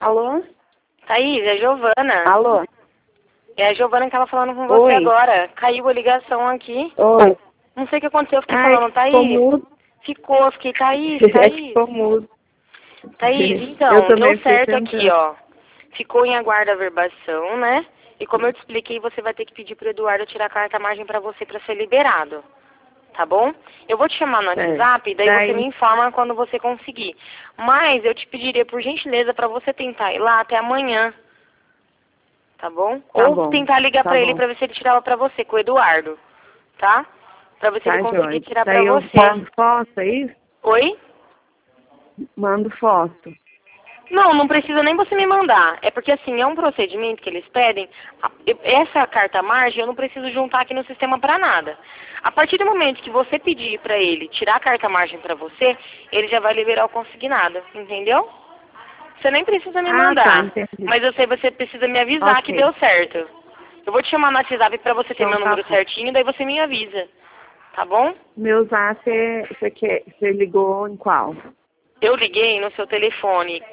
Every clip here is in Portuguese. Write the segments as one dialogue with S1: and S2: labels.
S1: Alô?
S2: Thaís, é a Giovana.
S1: Alô?
S2: É a Giovana que tava falando com você
S1: Oi.
S2: agora. Caiu a ligação aqui.
S1: Oi.
S2: Não sei o que aconteceu, eu fiquei
S1: Ai,
S2: falando,
S1: ficou
S2: Thaís.
S1: mudo.
S2: Ficou, eu fiquei, Thaís,
S1: É que
S2: Thaís.
S1: ficou mudo.
S2: Thaís,
S1: Eu
S2: então,
S1: também
S2: deu
S1: fiquei
S2: certo aqui,
S1: tentando.
S2: ó. Ficou em aguardo a verbação, né? E como eu te expliquei, você vai ter que pedir pro Eduardo tirar a carta-margem pra você pra ser liberado. Tá bom? Eu vou te chamar no
S1: Certo.
S2: WhatsApp, daí você me
S1: Daí,
S2: informa quando você conseguir. Mas eu te pediria, por gentileza, pra você tentar ir lá até amanhã. Tá bom?
S1: tá
S2: Ou
S1: bom.
S2: tentar ligar
S1: Tá
S2: pra ele
S1: bom.
S2: pra ver se ele tirava pra você, com o Eduardo. Tá? Pra ver se ele
S1: Tá,
S2: conseguir
S1: Joia.
S2: tirar pra
S1: Daí eu
S2: você.
S1: mando foto, é isso?
S2: Oi?
S1: Mando foto.
S2: Não, não precisa nem você me mandar. É porque assim, é um procedimento que eles pedem. Essa carta margem eu não preciso juntar aqui no sistema pra nada. A partir do momento que você pedir pra ele tirar a carta margem pra você, ele já vai liberar o consignado, entendeu? Você nem precisa me
S1: Ah, tá,
S2: mandar.
S1: entendi.
S2: Mas eu sei, você precisa me avisar que
S1: Ok.
S2: deu certo. Eu vou te chamar no WhatsApp pra você ter
S1: Então
S2: meu
S1: tá
S2: número
S1: bom.
S2: certinho, daí você me avisa. Tá bom?
S1: Meu zap, você ligou em qual?
S2: Eu liguei no seu telefone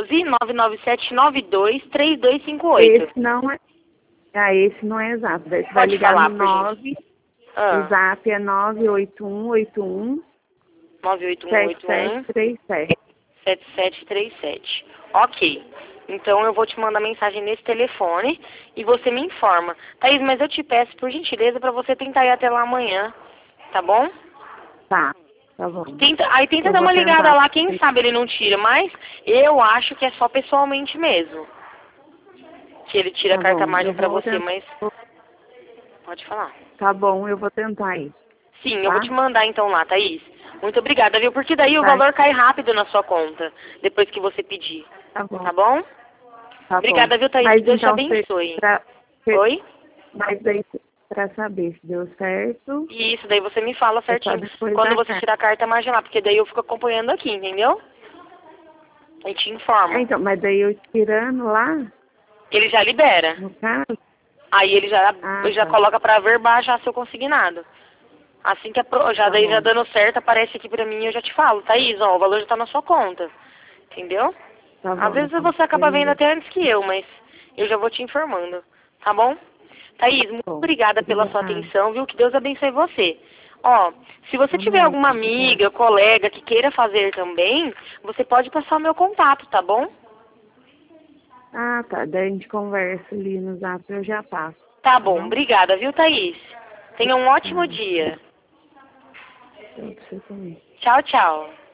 S2: 12 997923258.
S1: Esse não é... Ah, esse não é exato. Daí você vai
S2: Pode
S1: ligar no
S2: falar, por gente.
S1: 9. O
S2: Ah,
S1: zap é 98181
S2: 98181
S1: 7737.
S2: 7737. Ok. Então eu vou te mandar mensagem nesse telefone e você me informa. Thaís, mas eu te peço, por gentileza, pra você tentar ir até lá amanhã. Tá bom?
S1: Tá, tá bom.
S2: Tenta
S1: Eu
S2: dar
S1: vou
S2: uma ligada
S1: tentar.
S2: lá, quem sabe ele não tira, mas eu acho que é só pessoalmente mesmo. Que ele tira a
S1: Tá bom,
S2: carta-margem
S1: eu
S2: pra
S1: vou
S2: você,
S1: tentar.
S2: mas pode falar.
S1: Tá bom, eu vou tentar isso,
S2: Sim, eu vou
S1: tá?
S2: te mandar então lá, Thaís. Muito obrigada, viu? Porque daí o
S1: Tá,
S2: valor cai rápido na sua conta, depois que você pedir.
S1: tá bom,
S2: Tá bom?
S1: tá bom.
S2: Obrigada, viu, Thaís? Que
S1: Mas
S2: Deus te
S1: então,
S2: abençoe.
S1: pra,
S2: Oi?
S1: mas aí, pra saber se deu certo,
S2: Isso, daí você me fala
S1: é só
S2: certinho
S1: depois
S2: quando
S1: da
S2: você
S1: carta.
S2: tirar a carta margem lá, porque daí eu fico acompanhando aqui, entendeu? E te
S1: Ah,
S2: informo.
S1: então, mas daí eu tirando lá,
S2: Ele já libera.
S1: no caso,
S2: Aí ele já
S1: tá,
S2: coloca pra verbar já seu consignado. Assim que já
S1: tá
S2: daí já
S1: bom,
S2: dando certo, aparece aqui pra mim e eu já te falo, Thaís, ó, o valor já tá na sua conta. Entendeu?
S1: tá
S2: Às
S1: bom,
S2: vezes
S1: então.
S2: você acaba vendo
S1: Beleza,
S2: até antes que eu, mas eu já vou te informando. Tá bom? Thaís, muito
S1: bom.
S2: obrigada pela sua
S1: Obrigada.
S2: atenção, viu? Que Deus abençoe você. Ó, se você tiver
S1: Amém.
S2: alguma
S1: Obrigada.
S2: amiga, colega que queira fazer também, você pode passar o meu contato, tá bom?
S1: Ah, tá. Daí a gente conversa ali no zap, eu já passo.
S2: Tá
S1: Tá
S2: bom,
S1: bom?
S2: obrigada, viu, Thaís? Tenha um ótimo
S1: Obrigada.
S2: dia.
S1: Eu pra você também.
S2: Tchau, tchau.